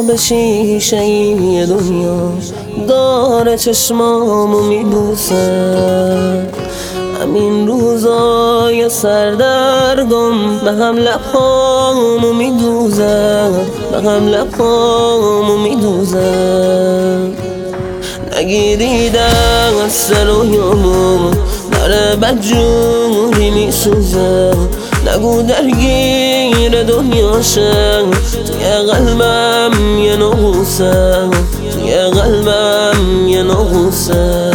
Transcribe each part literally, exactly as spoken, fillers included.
به شیشه ای دنیا داره چشمامو میبوسه. همین روزای سردرگم به هم لبهامو میدوزه، به هم لبهامو میدوزه. نگیری دست رویامو داره بدجوری میسوزه. نگو درگیر دنیاشه، توی قلبم یه نغوسه، توی قلبم یه نغوسه.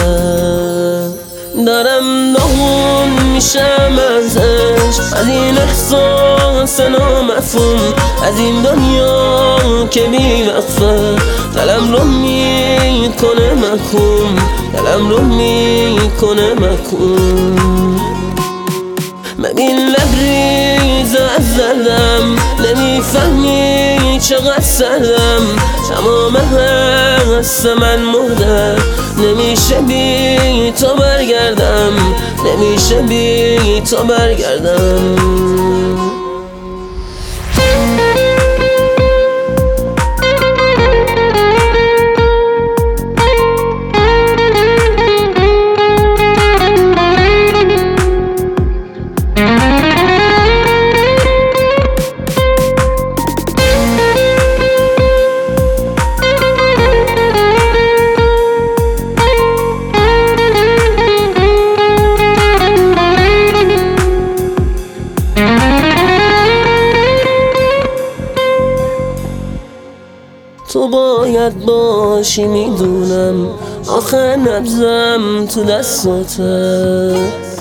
دارم داغون میشم ازش، از این احساس نامفهوم، از این دنیا که بی وقفه. دلم رو میکنه محکوم، دلم رو میکنه محکوم. ببین لبریز از دردم، نمیفهمی چقدر سردم. تمام حس من مرده، نمیشه بی تو برگردم، نمیشه بی تو برگردم. تو باید باشی میدونم، آخه نبضم تو دستاته.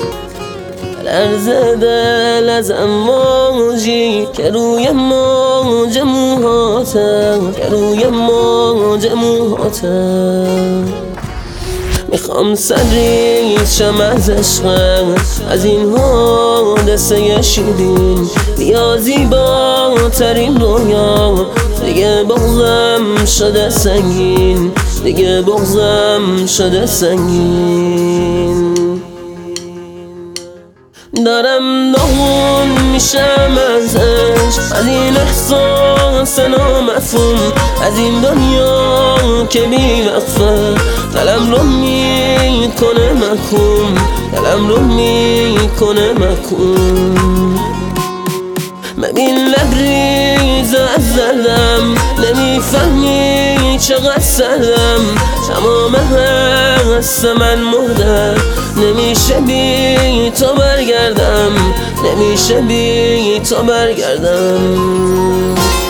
لرزه دل از امواجی که روی موج موهاته، که روی موج موهاته. میخوام سرریز شم از عشقم، از این حادثه شیرین. بیا زیباترین رویا، دیگه بغضم شده سنگین، دیگه بغضم شده سنگین. دارم داغون میشم ازش، از این احساس نامفهوم، از این دنیا که بی وقفه. دلم رو میکنه محکوم، دلم رو میکنه محکوم. ببین لبریز از دردم، نمیفهمی چقدر سردم. تمام حس من مرده، نمیشه بی تو برگردم، نمیشه بی تو برگردم.